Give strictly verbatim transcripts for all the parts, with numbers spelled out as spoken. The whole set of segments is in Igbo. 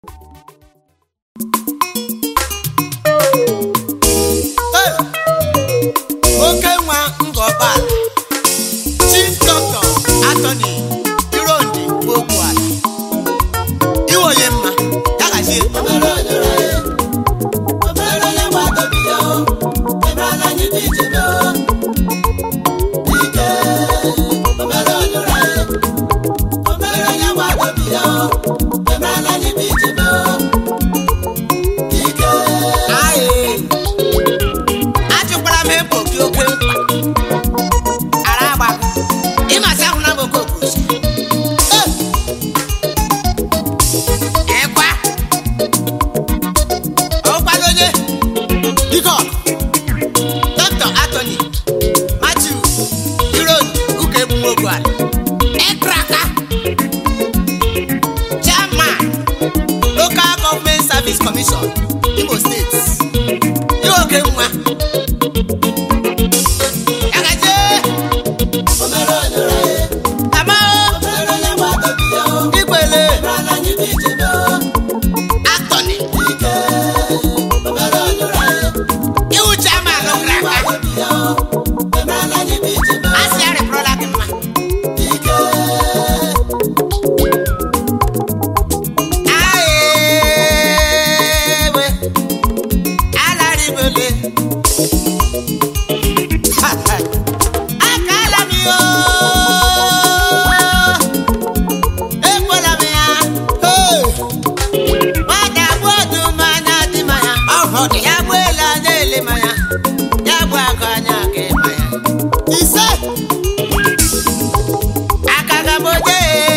Okay, one Ngobala, Chief Doctor Anthony Irondi Bokwala. Iwo yemma, yaga shi. Omero yore, omero yamwa tobiyo, emana nyitijeno. Ike, omero yore, omero yamwa tobiyo, emana nyitijeno. Ike, aye. Doctor Anthony Matthew Irondi Ukebumogwala Ekraka Chairman Local Government Service Commission Imo State Iwokemwa Yagaje Omero Yore Amao Omero Yamwa Tobiyo Ikwele Emana Nyitijeno Anthony Ike Omero Yore Iwu chairman of Kraka. Asiare product ma. Ike. Aye we. Alari bele. Akala mi o. Ekola mi ya. Hey. Wada bodu mana di maya. Oh, ya bwela dele maya. Ise Akagaboje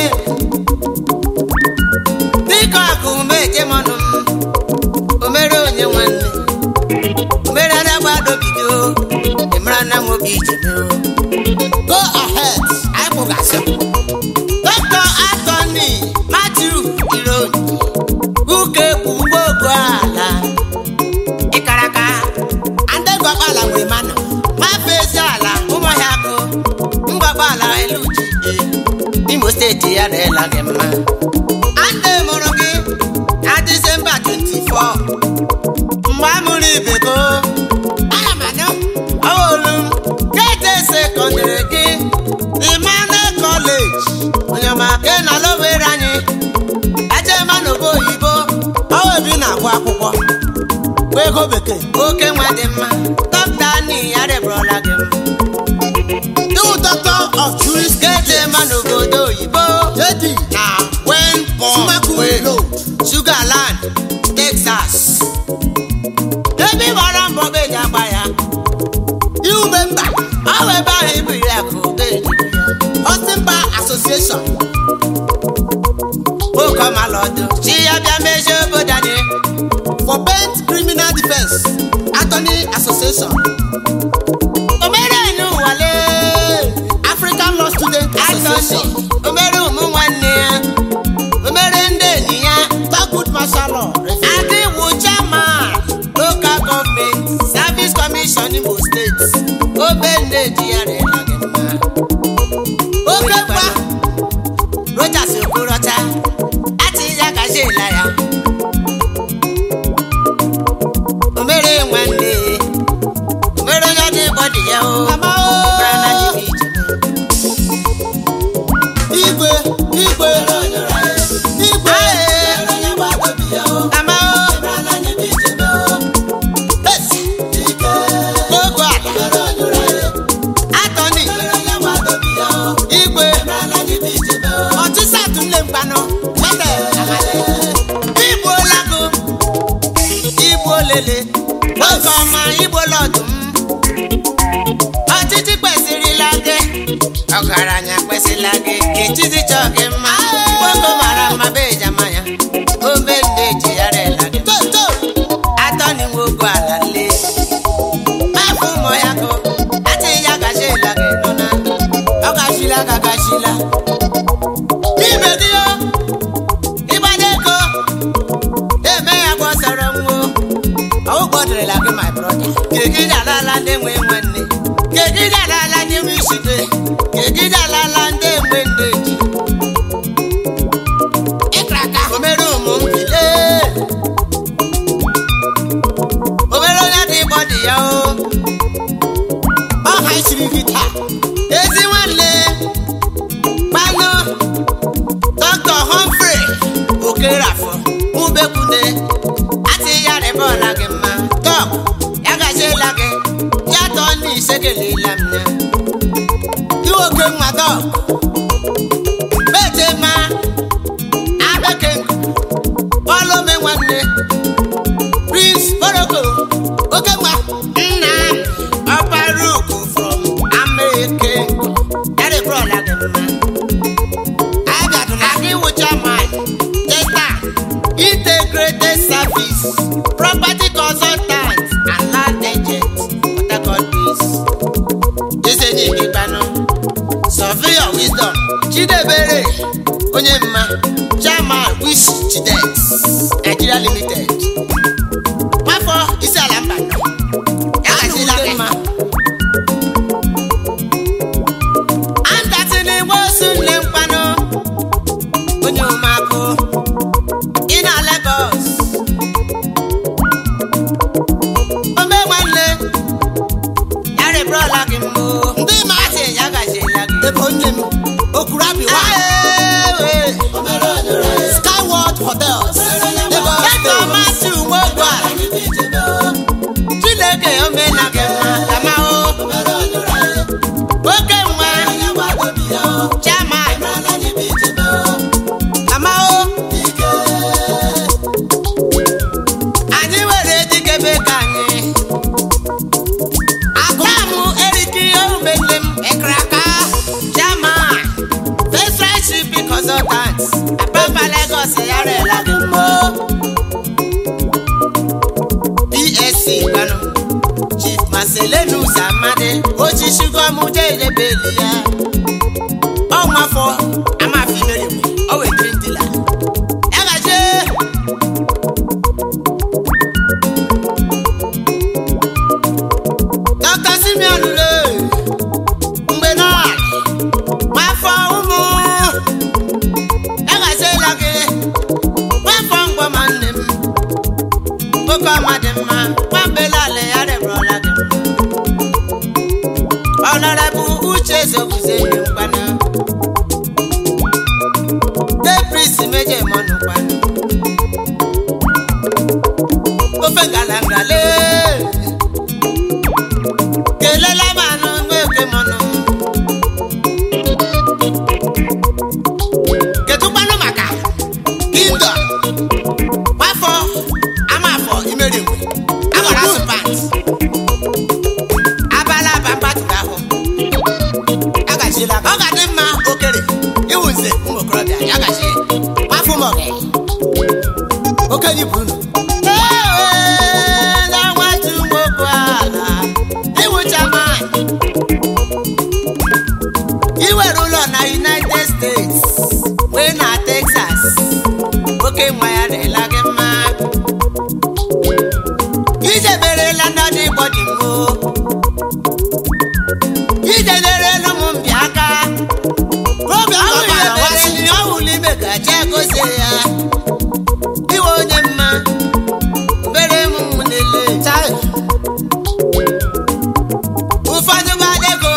Diko akumeje monu Omero onye nwanne Omero adagba bidio Emra na mobi jebe Go ahead I bugaso Doctor Anthony Matthew Irondi Ukebumogwala Ikaraka Ande gwabala we mana Mafezala Umoyako Mgbabala eluji Imo State ya rela gemma Ande morogi Na December twenty-fourth Mwamuri bego Ayamano Awolum Gete secondary gi Imane college Onyamake na lowe ranyi Eche manobo ibo Awebi na kwa akwụkwọ Wego beke Oke nwadema Doctor ni yare brola gem Two doctor of juris Gete manobodo ibo Jedi Na when born Sugarland Texas Ebi wara mbobe jabaya You member However ibu yako Austin Bar Association Oko malodo Chia bia mejo bodane For bent criminal defense Anthony Association Omere inu wale African Law Student Association Omere umu nwanne ya Omere nde ni ya Talk good martial law Adi Wuchama Local Government Service Commission Imo State Obende diare lagema Okekwa Rogers Okorota Ati yakaje ilaya Omere nwanne Omere ya de body ya o Brana ni Igwe Igwe Igwe Amao Brana ni bijeno Yes Ike Gogo Anthony Igwe Brana ni bijeno Otisa tunle mbano Mete Igbo lago Igbo lele Oko ma Igbo lodum Otiti kwesiri lage Ogaranya kwesiri lage Kichizi choke ma Oko mara mabeja maya Ombe ndeji yare lage Anthony Ngogwala le Mafu moyako Ati yagashe lage nona Ogashila kakashila Ibe diyo Ibadeko Eme ya kwa sarango Awu kodre lage my brother Kekida lala ndemwe mwane Kekida lala ndemwe shide Kekida lala ndemwe ndeji Ikraka Omeru mumpile ubekunde ati ya re bola ge ma talk ya ga se la ge ya to ni sekele lamna you oke ma talk bete ma abeke follow me one day Prince Boroko oke ma nna Oparuku from America ya re bola ge ma integrated service, property consultant, and land agent. What I call this? This is the Kipano. Surveyor wisdom. Chidebere. Onyema. Chairman Wish Chidex. Nigeria Limited. Wherefore, it's a lamp. Onyema. And that's in the Wosun Lempano. Onyema. In a Lagos, Ome wanle, yare bro lagi mo. Ndi ma se yaga se lagi. The ponjem, okurabi wa. Skyward Hotels. Eto ma tu wo gwa. Chileke ome lagi ma kama o. Oke mwa, chama. Kama o. Consultants, Papa Lagos, Yare Lagimo, D S C, Chief Marcelenu Samade, Ochi Sugar Mude de Belia. Oh, my four, I'm a female, oh, a drink dealer. Yagaje Doctor Simeon Le Mbenal, my four. Madema, Pambela, Yare Brola. Honorable Uches of Zayana. The priest Major Monopan. Ofengalangale. Kelela Mano, Mono. Ketupano Maka. Kinda. Wherefore, Amara pants. Abala bamba tugaho. Agashila. Oga demma okere. Iwunze umukrobia. Agashi. Mafumo ge. Okeni bunu. Eh, na watu mokwala. Iwu chama. Iwe rulo na United States. We na Texas. Okay, mwaya de lage ma. Ije bere landa di body mo. Ije dere no mumbiaka. Problem baba wasi ni awuli mega chego se ya. Iwo nyema. Bere mu munele. Tai. Ufanu badego.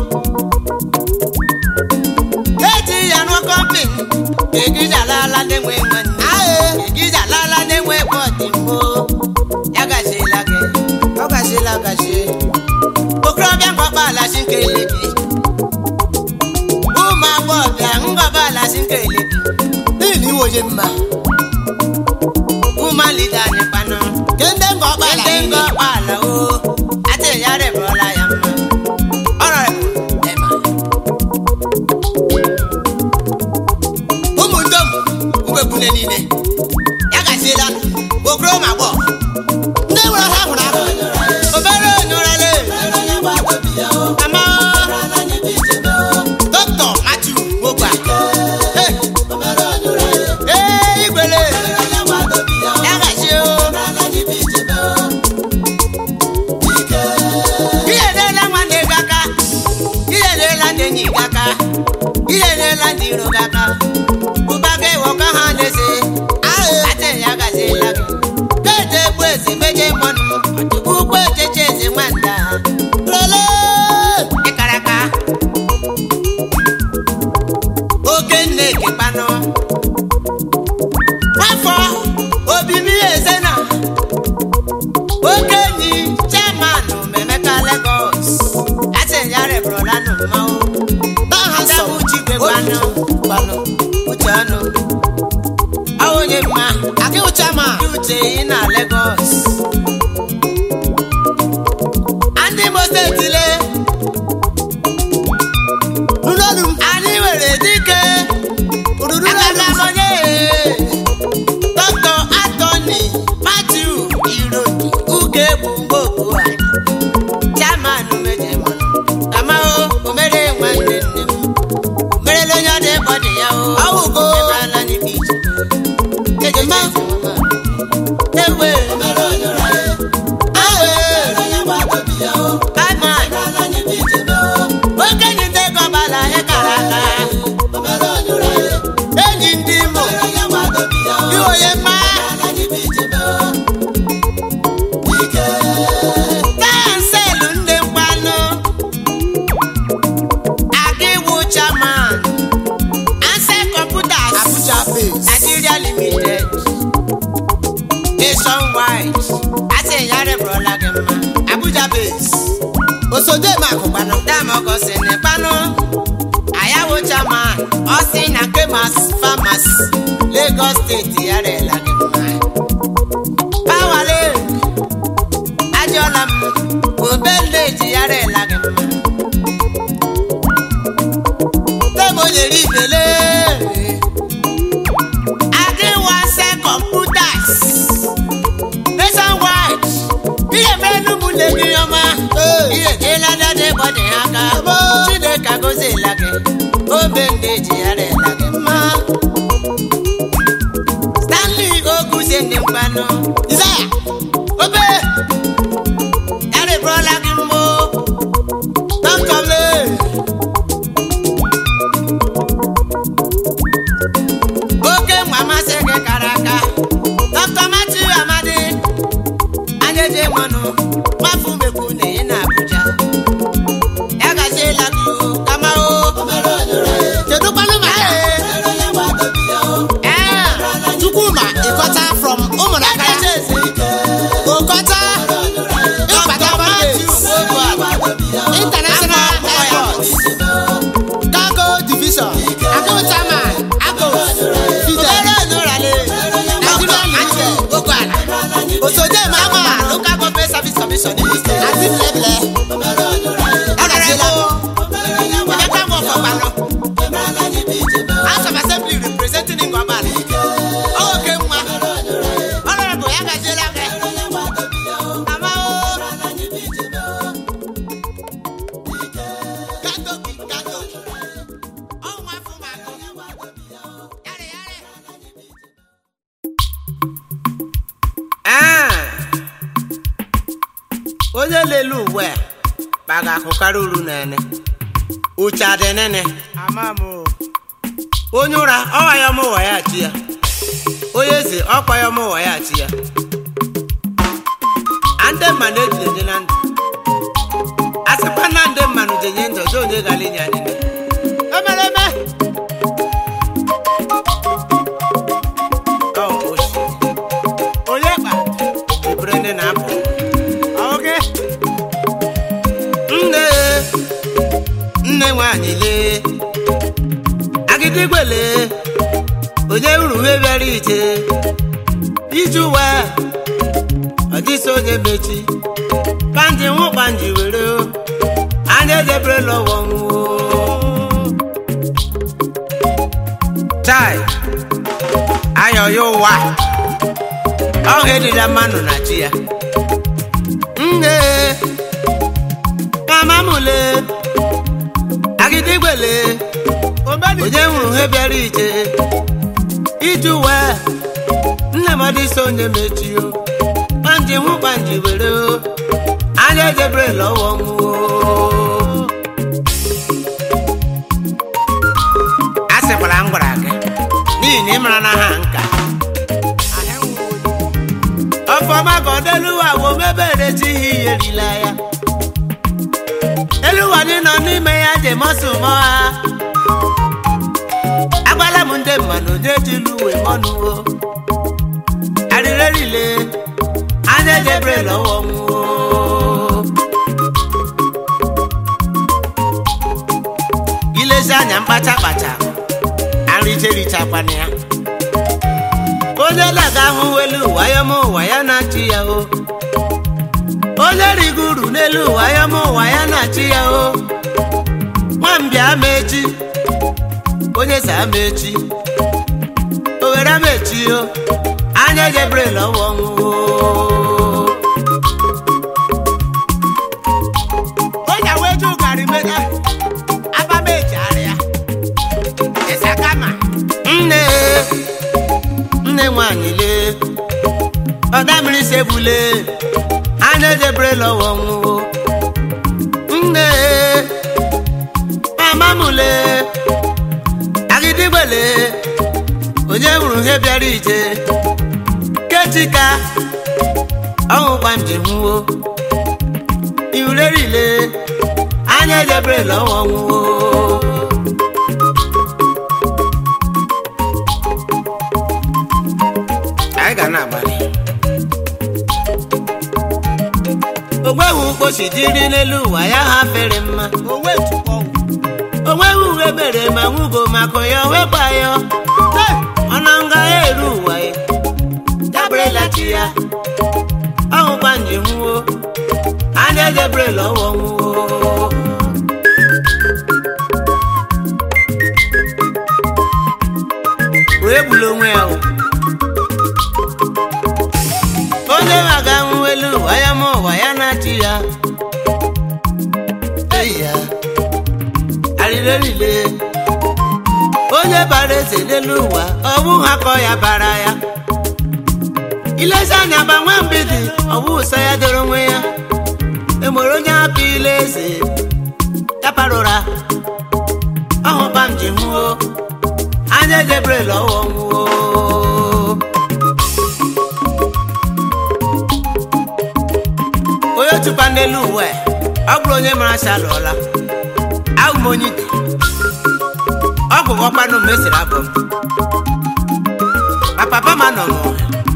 Eti ya no company. Egija lala nemwe mani. Ae. Egija lala nemwe body mo. Lagashi. Okrobia ngaba la sinkelebi. Uma bobia ngaba la sinkelebi. Nini woje mma. Uma leader gbanu gbanu uche ọnụ onye mma Aki Uchama uche ị na Lagos ndị Imo steeti le Nunolu anyị nwere dike Ururu aka onye Doctor Anthony Matthew Irodi uke bụ mgbogu a chairman mejemọ kama o mere nwanne nne m merele onye ọ dị bọdị ya o Awugo ala ni beach ejema ewe Omero Onyora awe Onye gba gobi ya o kama Ala ni bije me o okenye ndị gọbala ya kara aka Omero Onyora enyi ndị Imo Onye gba gobi ya o dị onye mma Ala ni bije me o Ike kanselu ndị mkpanụ aga iwu chairman Ansel Computers Abuja base Nigeria Limited nationwide asị nyarị bụrụla gị mma Abuja base Osode Makubana damogosi n'ịkpanụ ayawo chairman ọsị na Kemas Farmers Lagos steeti yarịla gị mma pawale ajọla m obeleji yarịla gị mma temonyere ibele agịwa Ansel Computers nationwide ihe mere n'ụmụnne gị ọma ihe jeela dade gbọdị aka Chineke agọziela gị obe ndị ji yarịla gị mma Stanley Oguzie ndị mkpanụ Isaiah obe yarịbụrụla gị mbụ Doctor Lee oke nwa masị gị kara aka Doctor Matthew Amadi anyeje nwanụ nwafu mekwu na ị na Abuja ya gaziela gị o kama o Omero Onyora kedu kwanụ ma Onye gba gobi ya o ee Chukwuma Ikota from Ụmụnaka Ejeze Okota Doctor Matthew Ogbuagba International Airport Cargo Division Aki Uchama Agos Fidel Omero Onyora Nigeria Limited Ogbuala Osode Makubana Ama Local Government Service Commission Imo State Aziz Leble Honorable Emeka Nwofọgbalụ House of Assembly representing Ngwabali oke nwa Honorable ya gaziela gị ama o Kato Kato ọnwa fụmakụ yarị yarị Ah! onye lele uwe a kpaga akụkarị uru nene uche adị nene onye ụra ọwa ya mụwa ya chi ya onye eze ọkwa ya mụwa ya chi ya ndị mmanụ ejide na ndụ a sịkwa na ndị mmanụ jenye ndụ dị onye gara inye anyị ndụ emere eme Ọ oshi. onye kpa ebere ndị na-apụ oge nne nne nwanyị lee agịdịgwe lee onye uru uwe bịara ije iji uwe ọ dịsị onye mechi kpanji nwụ kpanji were o. anya ejebere lọwọ nwụọ chai ayọ ya ụwa ọhụ edila mmanụ na chi ya nne mama mụle agịdịgbele onye hụrụ ihe bịara ije iji uwe nne m ọdịsị onye mechio kpanji nwụ kpanji were o. anya ejebere lọwọ nwụọ a sịkwara m gwara gị n'ihi na ị mara na ha nka ọfọma ka ọ dịluwa wo mebere chi ihe iyerila ya eluwa dị nọ n'ime ya je mọsụmọ ha agbala m ndị mmanụ jejilu uwe mọnụwo arịrerile anya jebere lọwọ nwụọ ilezi anya mkpa kpacha kpacha arịche richakwana ya onye laga ahụ elu ụwa ya ma ụwa ya na-achị ya o onye riguru n'elu ụwa ya ma ụwa ya na-achị ya o nwambịa ama echi onye sa ama echi owere ama echi o anya jebrel ọwụ ọnwụ onye wee ju gari mega abamechi arịa ịsakama nne nne nwanyị lee ọdamiri sebule anya jebrel ọwụ ọnwụ nne mama mule agidigbele onye hụrụ ihe bịara ije kechika ọnwụkwa njehụwo ihurerile anya jebrel ọwụ ọnwụwo anyị ga na-agbalị onweghị mkpochi dịrị n'elu ụwa ya ha fere mma onweghị uwe mere ma nwugo maka ya wekwa ya ọnụ nga eru ụwa ya jabrelachi ya ọhụkwa njehụwo anya jebrel ọwụ ọnwụwo wee gbula onwe ya onye maga nwụ elu ụwa ya ma ụwa ya na-achị ya eya arịrịrịle onye bara eze n'elu ụwa ọwụ ha kọ ya bara ya ilezi anya gbanwe mbidi ọwụ ụsọ ya doro onwe ya emere onye hapụ ile eze ya parụra ọhụba m ji nwụọ anya jebrel ọwụ ọnwụọ onye tụkwa n'elu ụwa ọ bụrụ onye mara shalụọla ahụ m onye ite ọ bụ ọkpanụ mesiri abụ ma papa ma nọ n'ụwa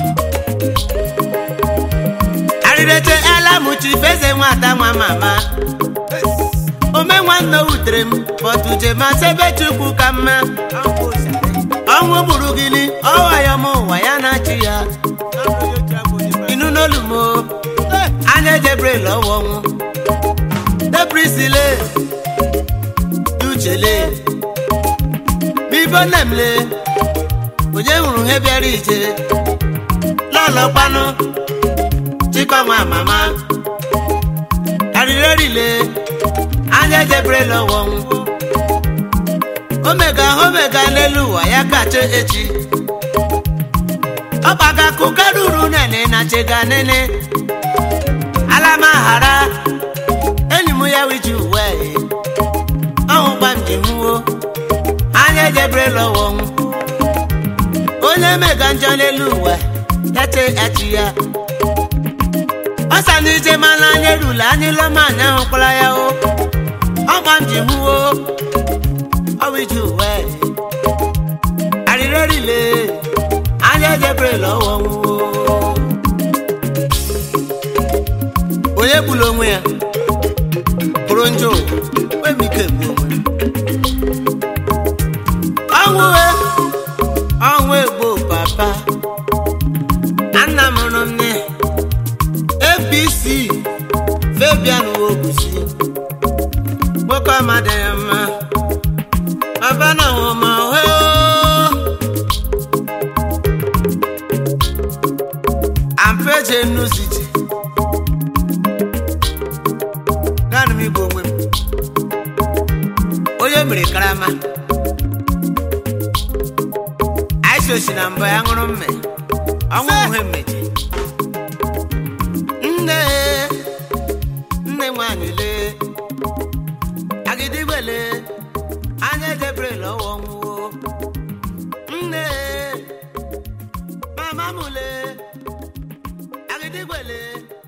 arịreche ala mụchi feze nwata nwa mama ome nwanne wutere m bọtuje ma sebe chukwu ka mma ọnwụ gburu gịnị ọwa ya ma ụwa ya na-achị ya inu n'olu m anya jebrel ọwụ ọnwụ debrisile uchele bibonemle onye hụrụ ihe bịara ije lọlọkpanụ chikọnwa mama arịrịrịle anya jebrel ọwụ ọnwụ omega omega n'elu ụwa ya kacha echi ọkpaga kụkaruru nene na chega nene alamahara enyi m ya wiji uwe ọhụkwa m ji nwuo anya jebrel ọwụ ọnwụ onye mega njọ n'elu ụwa yache echi ya ọsa n'ije mana anya erula anyị lọma anya hụkwara ya o ọgba m ji nwuo ọwiji uwe arịrịrịle anya jebrel ọwụ ọnwụ onye gburu onwe ya bụrụ njọ nwere ike egbu onwe ọnwụ ọnwụ egbo papa nna m nọ nne A B C Fabian Wogusi nwoke amadị ya mma papa na nwoma ohe ampeje nnuziji naanị m igbo onwe m onye mere karama aịsosi na mbọ ya ṅụrụ mme ọnwụ uhe mmeje nne nne nwanyị lee agidigbele anya jebrel ọwụ ọnwụwo nne mama m lee agidigbele